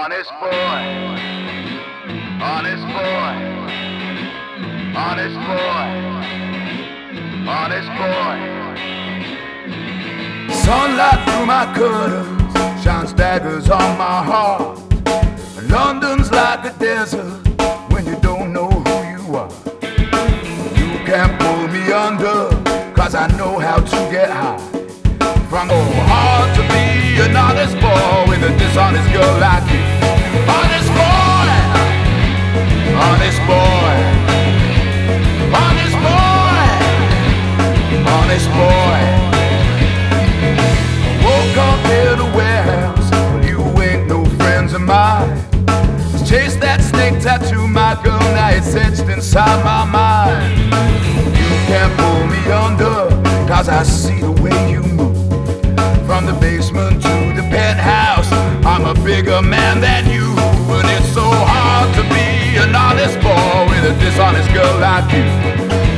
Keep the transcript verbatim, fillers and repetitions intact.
Honest boy, honest boy, honest boy, honest boy. Sunlight through my curtains shines daggers on my heart. London's like a desert when you don't know who you are. You can't pull me under, cause I know how to get high. From oh, hard to be an honest boy with a dishonest girl like you. Honest boy, honest boy, honest boy, honest boy. Woke up in a warehouse, you ain't no friends of mine. Chase that snake tattoo, my girl, now it's etched inside my mind. You can't pull me under, cause I see the way you move. From the basement to the penthouse, I'm a bigger man than you. And it's so hard to be an honest boy with a dishonest girl like you.